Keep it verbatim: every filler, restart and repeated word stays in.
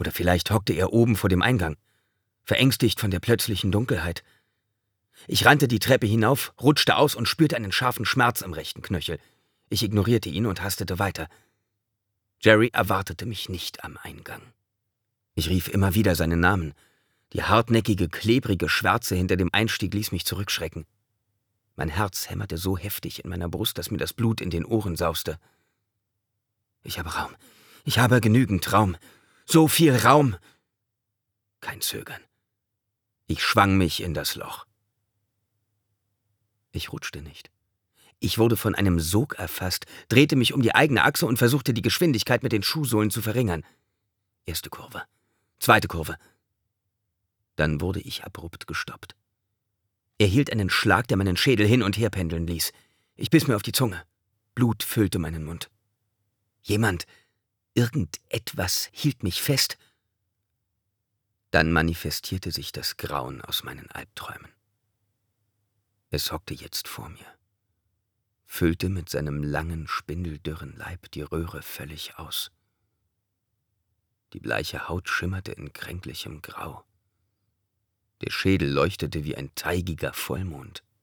Oder vielleicht hockte er oben vor dem Eingang, verängstigt von der plötzlichen Dunkelheit. Ich rannte die Treppe hinauf, rutschte aus und spürte einen scharfen Schmerz im rechten Knöchel. Ich ignorierte ihn und hastete weiter. Jerry erwartete mich nicht am Eingang. Ich rief immer wieder seinen Namen. Die hartnäckige, klebrige Schwärze hinter dem Einstieg ließ mich zurückschrecken. Mein Herz hämmerte so heftig in meiner Brust, dass mir das Blut in den Ohren sauste. Ich habe Raum. Ich habe genügend Raum. So viel Raum. Kein Zögern. Ich schwang mich in das Loch. Ich rutschte nicht. Ich wurde von einem Sog erfasst, drehte mich um die eigene Achse und versuchte, die Geschwindigkeit mit den Schuhsohlen zu verringern. Erste Kurve. Zweite Kurve. Dann wurde ich abrupt gestoppt. Er hielt einen Schlag, der meinen Schädel hin und her pendeln ließ. Ich biss mir auf die Zunge. Blut füllte meinen Mund. Jemand, irgendetwas hielt mich fest. Dann manifestierte sich das Grauen aus meinen Albträumen. Es hockte jetzt vor mir, füllte mit seinem langen, spindeldürren Leib die Röhre völlig aus. Die bleiche Haut schimmerte in kränklichem Grau. Der Schädel leuchtete wie ein teigiger Vollmond.